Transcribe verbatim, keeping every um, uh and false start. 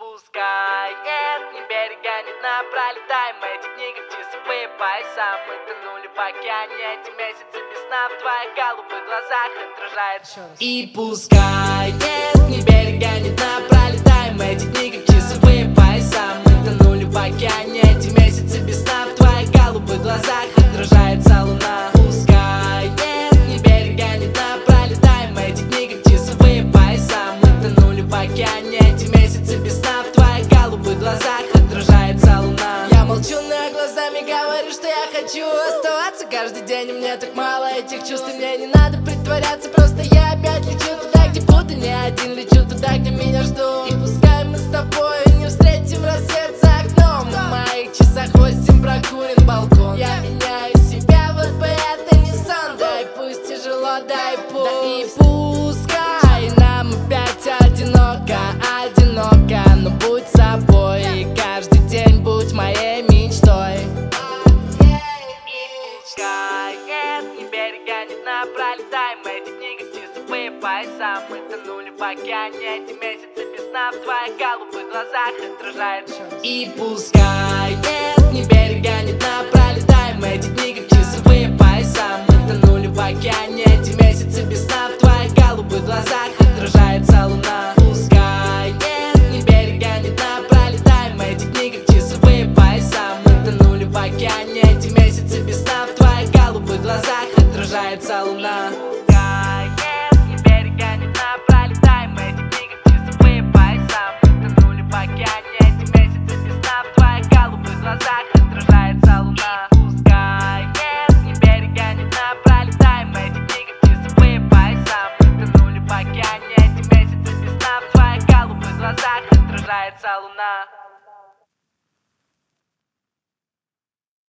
пускай нет ни берега, ни дна, пролетаем эти дни, как часовые пояса. Мы тонули в океане эти месяцы без сна, в твоих голубых глазах отражается. И пускай нет ни берега, ни дна, пролетаем эти дни, как часовые пояса. Мы тонули в океане эти месяцы без сна, в твоих голубых глазах отражается луна. Пускай нет ни берега, ни дна, пролетаем эти дни, как часовые пояса. Мы тонули в океане эти месяцы без сна, в твоих голубых глазах отражается луна. Я молчу, но глазами говорю, что я хочу оставаться каждый день. У меня так мало этих чувств, и мне не надо притворяться. Просто я опять лечу туда, где буду не один. Лечу туда, где меня ждут. И пускай мы с тобой не встретим рассвет за окном. На моих часах восемь, прокурен балкон. Я меняю себя, вот бы это не сон. Дай пусть тяжело, дай пусть. Да и пускай нам опять одиноко, одиноко. Но будь собой, и каждый день будь моей мечтой. Пускай нет ни берега, ни дна, пролетаем эти дни, как часовые пояса. Мы тонули в океане эти месяцы без сна, в твоих голубых глазах отражается. И пускай нет ни берега, ни дна, пролетаем эти дни, как часовые пояса. Мы тонули в океане эти месяцы без сна, в твоих голубых глазах отражается луна. Пускай нет ни берега, ни дна, пролетаем эти дни, как часовые пояса. Мы тонули в океане эти месяцы без сна, в твоих голубых глазах отражается луна. Пускай нет ни берега, ни дна, пролетаем эти дни, как часовые пояса. Мы тонули в океане эти месяцы без сна, в твоих голубых глазах отражается луна. Пускай нет ни берега, ни дна, пролетаем эти дни, как часовые пояса. Мы тонули в океане эти месяцы без сна, в твоих голубых глазах отражается луна.